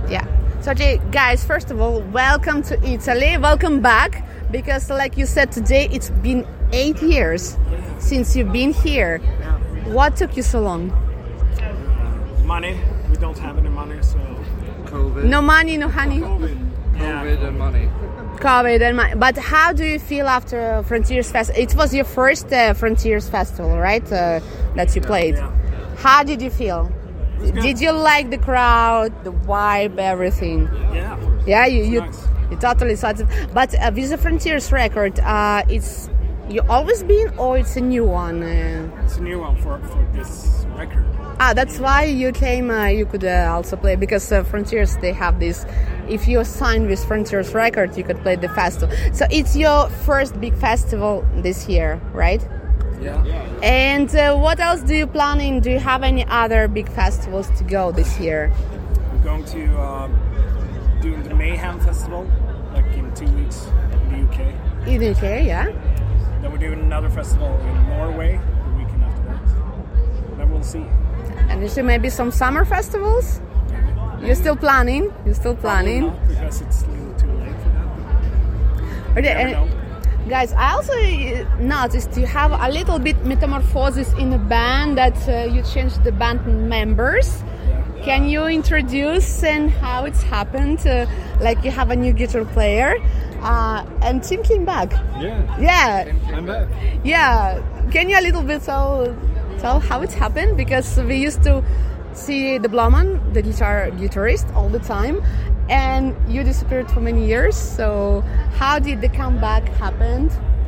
Yeah. So, guys, first of all, welcome to Italy. Welcome back. Because, like you said today, it's been 8 years since you've been here. What took you so long? Money. We don't have any money, so... COVID. No money, no honey. COVID and money. COVID and money. But how do you feel after Frontiers Festival? It was your first Frontiers Festival, right? That you played. Yeah. How did you feel? Did you like the crowd, the vibe, everything? Yeah. Yeah, you nice. You totally saw it. But with the Frontiers record, it's you always been, or it's a new one? It's a new one for this record. That's why you came. You could also play because Frontiers, they have this. If you sign with Frontiers record, you could play the festival. So it's your first big festival this year, right? Yeah. And what else do you planning? Do you have any other big festivals to go this year? We're going to do the Mayhem Festival, like in 2 weeks in the UK. In the UK, yeah. Then we're doing another festival in Norway the weekend after that. Then we'll see. And you see maybe some summer festivals? You're still planning? Probably not, because it's a little too late for that. Okay, Never know. guys, I also noticed you have a little bit metamorphosis in the band, that you changed the band members. Yeah. Can you introduce and how it's happened? Like you have a new guitar player, and Tim came back. Yeah, I'm back. yeah. Can you a little bit tell how it happened? Because we used to see the Blomman, the guitarist, all the time, and you disappeared for many years. So how did the comeback happen?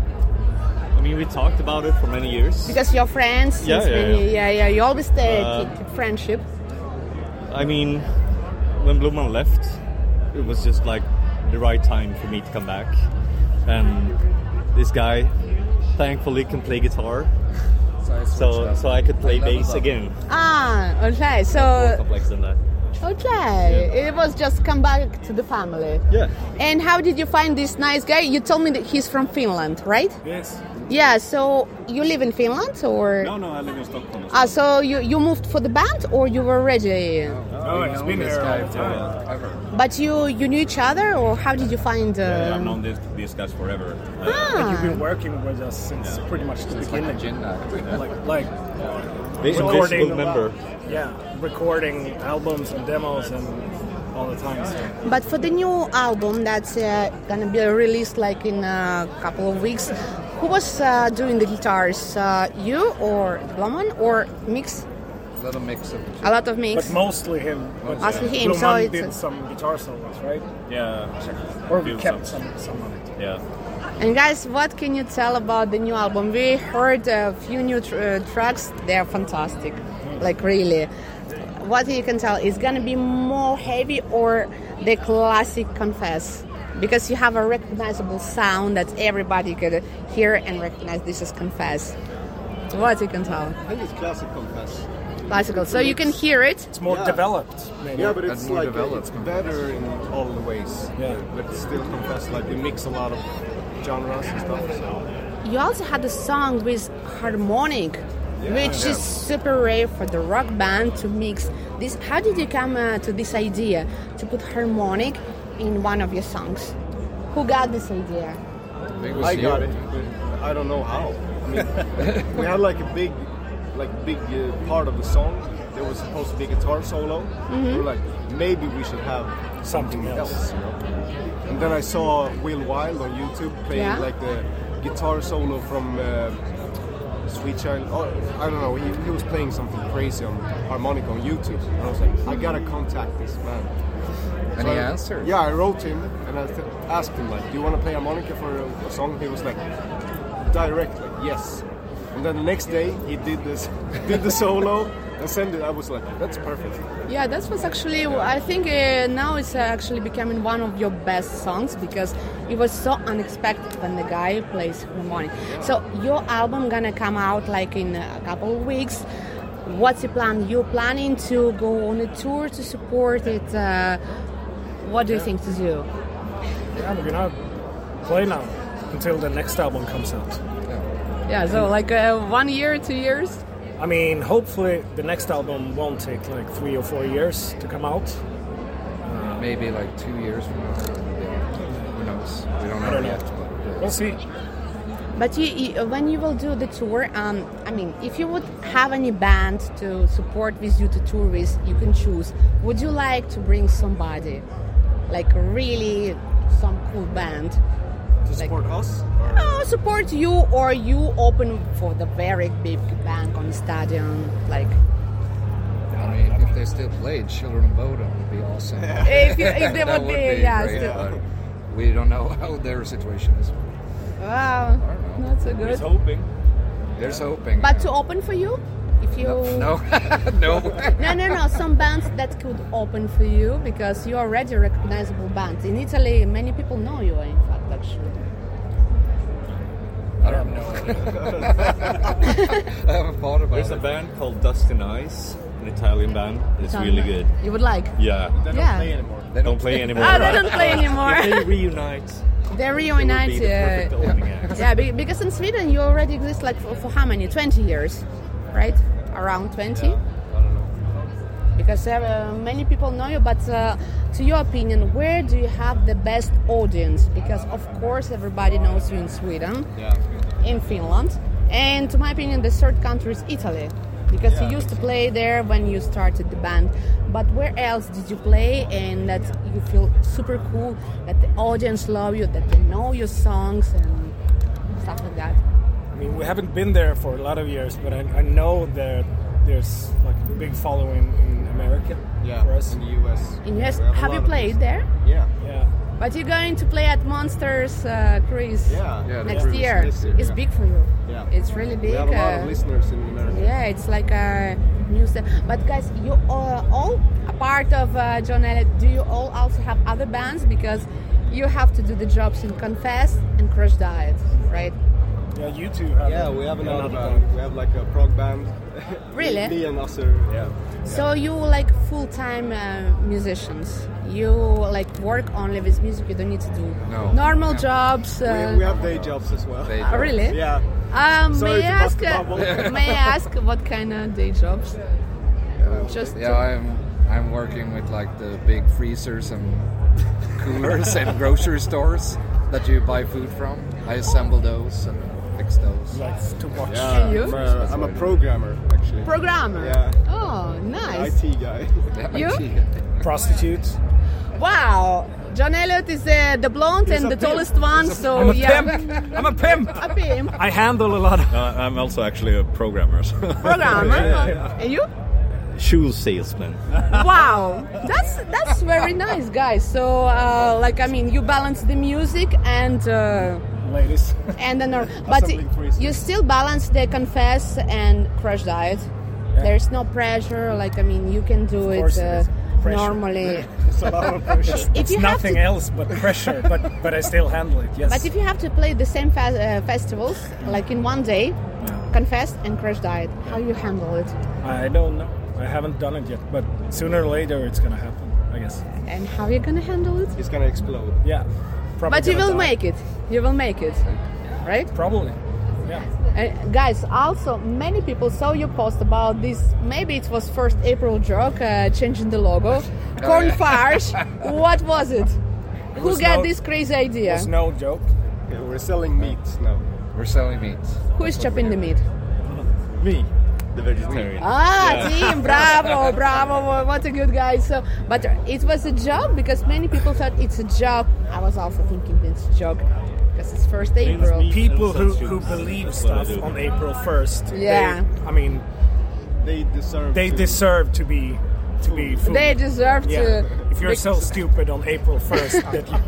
I mean, we talked about it for many years. Because you're friends since many, you always keep friendship. I mean, when Blomman left, it was just like the right time for me to come back. And this guy, thankfully, can play guitar. So I could play bass again. Okay. So More complex than that. okay, it was just come back to the family. Yeah. And how did you find this nice guy? You told me that he's from Finland, right? Yes. Yeah. So you live in Finland, or? No, I live in Stockholm. So you moved for the band, or you were already? No, it's been this here guy all the time. forever. But you knew each other, or how did you find? I've known these guys forever. You've been working with us since pretty much the beginning. Like The recording invisible member. recording albums and demos and all the time. So. But for the new album that's gonna be released like in a couple of weeks, who was doing the guitars? You or Blomman or mix? A little mix of A lot of mix. But mostly him. But Mostly him, so Blomman it's did some guitar solos, right? Yeah. Or we Do kept some. some of it. Yeah. And guys, what can you tell about the new album? We heard a few new tracks. They're fantastic, like really. What you can tell, is gonna be more heavy or the classic Confess? Because you have a recognizable sound that everybody could hear and recognize. This is Confess. What you can tell? I think it's classic Confess. Classical, so you can hear it. It's more developed, maybe. Yeah, but it's more like developed it's Confess. better in all the ways. Yeah. But it's still Confess. Like we mix a lot of genres and stuff. So. You also had a song with harmonic, which is super rare for the rock band to mix. This. How did you come to this idea to put harmonic in one of your songs? Who got this idea? I got it, but I don't know how. I mean, we had like a big part of the song. There was supposed to be a guitar solo. We were like, maybe we should have something else. You know? And then I saw Will Wild on YouTube playing like the guitar solo from Sweet Child. Oh, I don't know. He was playing something crazy on harmonica on YouTube. And I was like, I gotta contact this man. And he answered. Yeah, I wrote him and I asked him like, do you want to play harmonica for a song? He was like, directly, yes. And then the next day he did the solo and sent it. I was like, that's perfect. Yeah, that was actually, I think now it's actually becoming one of your best songs because it was so unexpected when the guy plays harmonic. So your album gonna come out like in a couple of weeks. What's your plan? You're planning to go on a tour to support it? What do you think to do? Yeah, we're gonna play now until the next album comes out. Yeah, so like 1 year, 2 years? I mean, hopefully the next album won't take like 3 or 4 years to come out. maybe like 2 years from now. Who knows? We don't know yet. But, We'll see. But when you will do the tour, I mean, if you would have any band to support with you to tour with, you can choose. Would you like to bring somebody, like really some cool band? To support us? Or? No, support you, or you open for the very big band on the stadium, like. I mean, if they still played, Children of Bodom would be awesome. If they That would be, yeah. great, Still. but we don't know how their situation is. Wow, not so good. He's hoping. There's hoping. But to open for you, if you No. no, some bands that could open for you because you're already a recognizable band. In Italy, many people know you. In fact, actually. I don't know. I haven't thought about There's it. a band called Dust and Ice, an Italian band. It's really good. You would like? Yeah. They don't Yeah. play anymore. They Don't play anymore. Ah, they don't play anymore. If they reunite, They it reunite. would be the perfect opening act. Yeah, because in Sweden you already exist like for how many? 20 years, right? Around 20? I don't know. Because many people know you, but to your opinion, where do you have the best audience? Because of course everybody knows you in Sweden, Yeah. in Finland, and to my opinion the third country is Italy. Because Yeah. you used to play there when you started the band. But where else did you play and that you feel super cool, that the audience love you, that they know your songs and stuff like that? I mean, we haven't been there for a lot of years, but I know that there's like a big following in America Yeah. for us. In the US. In US, We a have lot you of played this. there? Yeah. Yeah. But you're going to play at Monsters cruise Yeah. Yeah, next cruise year. this year, It's yeah. big for you. Yeah. It's really big. We have a lot of listeners in America. Yeah, it's like a new step. But guys, you all a part of John Elliott. Do you all also have other bands? Because you have to do the jobs in Confess and Crush Diet, right? Yeah, you two have. Yeah, we have another band. We have like a prog band. Really? Me and Nasser. Yeah. So you like full-time musicians. You like work only with music. You don't need to do No. normal No. jobs. We have day jobs as well. Day Really? Yeah. Sorry May I to ask? bust the bubble. May I ask what kind of day jobs? Just Yeah, I'm working with like the big freezers and coolers and grocery stores that you buy food from. I assemble those and fix those. Like to watch. Yeah. you? I'm a programmer actually. programmer. Yeah. Oh, nice. IT guy. You? Prostitutes. Wow. John Elliott is the blonde He's and a the pimp. tallest one. So I'm a yeah, pimp. I'm a pimp. a pimp. I handle a lot of. I'm also actually a programmer. Programmer. And you? Shoe salesman. Wow, that's very nice, guys. So, like, I mean, you balance the music and Ladies. the but Assembling freezers. you still balance the Confess and Crush Diet. Yeah. There's no pressure. Like, I mean, you can do course it there's pressure. normally. It's a lot of pressure. If It's you have nothing to, else but pressure, but I still handle it. Yes. but if you have to play the same festivals, like in one day, Confess and Crush Diet, how you handle it? I don't know. I haven't done it yet, but sooner or later it's gonna happen, I guess. And how you gonna handle it? It's gonna explode. Yeah. Probably But you gonna will die. make it. You will make it, right? Probably. Yeah. Guys, also many people saw your post about this. Maybe it was first April joke, changing the logo. Corn yeah. farce. What was it? Who was got no- this crazy idea? It's no joke. Yeah, we're selling meat now. We're selling meat. Who is chopping the meat? Me, the vegetarian. Team, bravo, bravo! What a good guy. So, but it was a joke because many people thought it's a joke. I was also thinking it's a joke because it's first April. me. People And who such believe that's what I stuff do. on April 1st. Yeah. I mean, They deserve. they to- deserve to be fooled. They deserve Yeah. to. If you're so stupid on April 1st that you,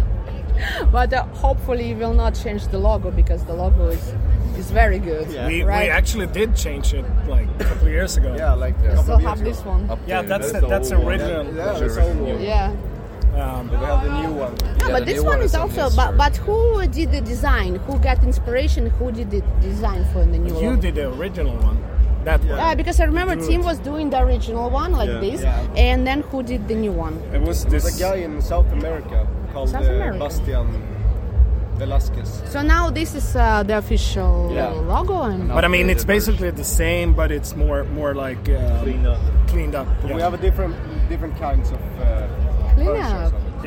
But hopefully you will not change the logo because the logo is very good. Yeah. we Right. actually did change it like a couple of years ago. Yeah, like a I couple still of have years this ago. one. Yeah, that's That's the that's old one. original. Yeah, that's the old one. Yeah. We have the new one. Yeah, the but this new one one is is on also. this But who did the design? Who got inspiration? Who did the design for the new You logo? did the original one. That one. Yeah, because I remember Do Tim it. was doing the original one like Yeah. this, Yeah. and then who did the new one? It was There's this a guy in South America called South America. Bastian Velasquez. So now this is the official Yeah. logo, and But I mean, it's Updated basically the same, but it's more like Cleaned up. Cleaned up. We Yeah. have a different kinds of Clean versions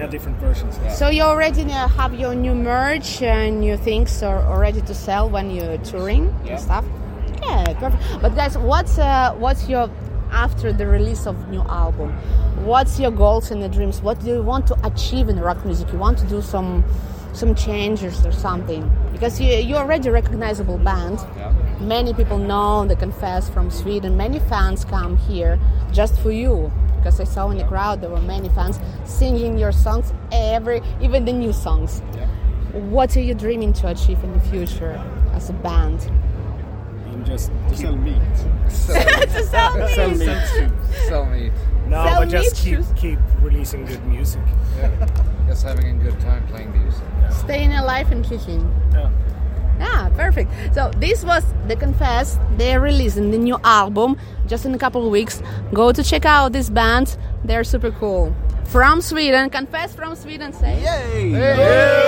Yeah, different versions. Yeah. So you already have your new merch and new things are ready to sell when you're touring and stuff. Yeah, perfect. But guys, what's your after the release of new album? What's your goals and the dreams? What do you want to achieve in rock music? You want to do some changes or something? Because you're already a recognizable band. Yeah. Many people know The Confess from Sweden. Many fans come here just for you. Because I saw in the crowd there were many fans singing your songs, even the new songs. Yeah. What are you dreaming to achieve in the future as a band? Just to sell meat. To sell meat. Sell meat. Sell meat. No, Sell but just meat. keep releasing good music. Yeah. Just having a good time playing music. Staying alive and kicking. Yeah. Ah, perfect. So this was The Confess. They're releasing the new album just in a couple of weeks. Go to check out this band. They're super cool. From Sweden. Confess from Sweden. Say. Yay! Hey!